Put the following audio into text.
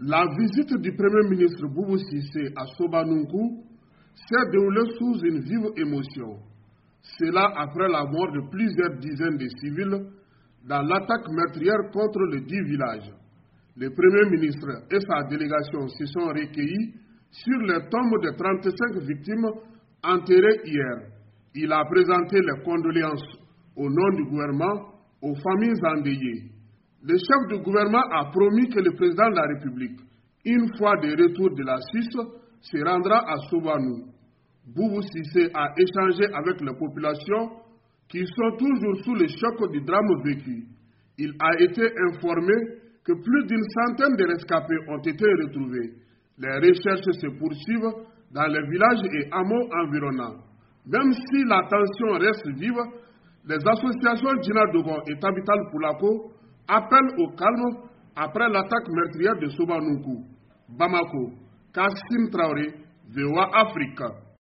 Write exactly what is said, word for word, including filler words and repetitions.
La visite du Premier ministre Boubou Cissé à Sobanunku s'est déroulée sous une vive émotion. Cela après la mort de plusieurs dizaines de civils dans l'attaque meurtrière contre le dit village. Le Premier ministre et sa délégation se sont recueillis sur les tombes de trente-cinq victimes enterrées hier. Il a présenté les condoléances au nom du gouvernement aux familles endeuillées. Le chef du gouvernement a promis que le président de la République, une fois de retour de la Suisse, se rendra à Sobanou. Boubou Cissé a échangé avec les populations qui sont toujours sous le choc du drame vécu. Il a été informé que plus d'une centaine de rescapés ont été retrouvés. Les recherches se poursuivent dans les villages et hameaux environnants. Même si la tension reste vive, les associations Djina Dogon et Tabital Poulako appellent au calme après l'attaque meurtrière de Sobanunku. Bamako, Kassim Traoré, V O A Afrique.